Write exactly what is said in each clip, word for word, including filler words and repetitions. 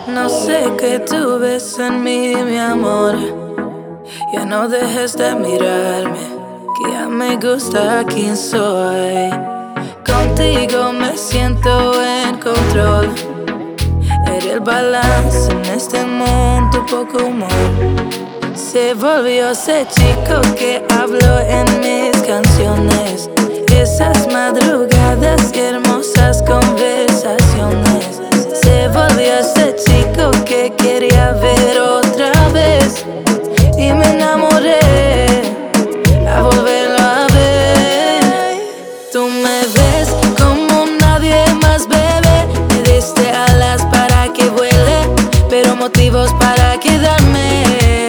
No sé qué tú ves en mí, mi amor. Ya no dejes de mirarme, que ya me gusta quién soy. Contigo me siento en control. Eres el balance en este mundo, poco humor. Se volvió ese chico que habló en mis canciones. Esas madrugadas y hermosas conversaciones. Se volvió ese chico que quería ver otra vez. Y me enamoré a volverlo a ver. Tú me ves como nadie más, bebé. Me diste alas para que vuele, pero motivos para quedarme.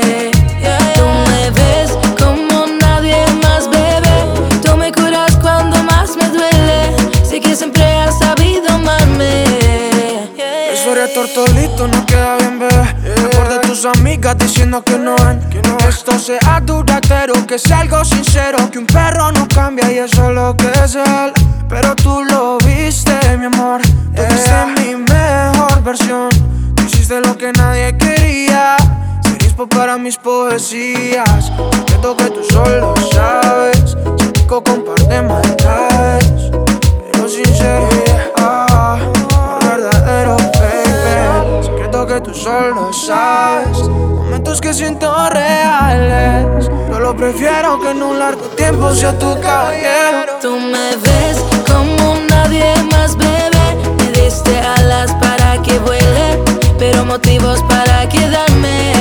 Tú me ves como nadie más, bebé. Tú me curas cuando más me duele. Sé que siempre has sabido amarme. Eso eres tortolito, no queda bien, bebé. Mejor de tus amigas diciendo que no ven que no. Esto sea duradero, que sea algo sincero. Que un perro no cambia y eso es lo que es él. Pero tú lo viste, mi amor. Tú viste mi mejor versión. Tú hiciste lo que nadie quería. Ser inspo para mis poesías. Secreto que tú solo sabes. Chico con par de maldades, pero sincero, ah, no verdadero, baby. Secreto que tú solo sabes. Momentos que siento reales. Yo lo prefiero que en un largo tiempo sea tu caballero. Tú me ves como nadie más, bebé. Me diste alas para que vuele, pero motivos para quedarme.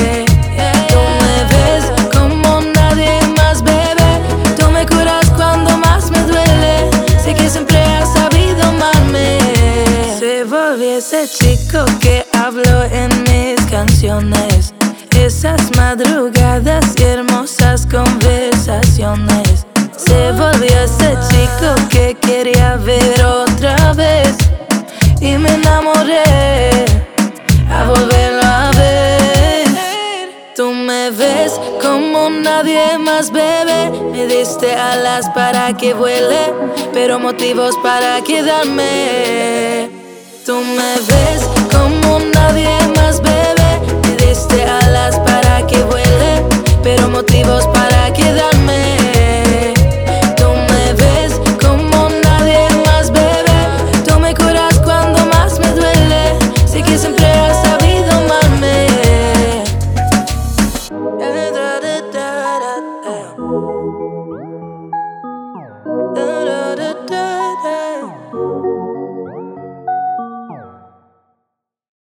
Tú me ves como nadie más, bebé. Tú me curas cuando más me duele. Sé que siempre has sabido amarme. Se volvió ese chico que habló en mis canciones. Esas madrugadas y hermosas conversaciones. Se volvió ese chico que quería ver otra vez. Y me enamoré a volverlo a ver. Tú me ves como nadie más, bebé. Me diste alas para que vuele, pero motivos para quedarme. Tú me ves como nadie más, bebé. Me diste alas para que vuele, pero motivos para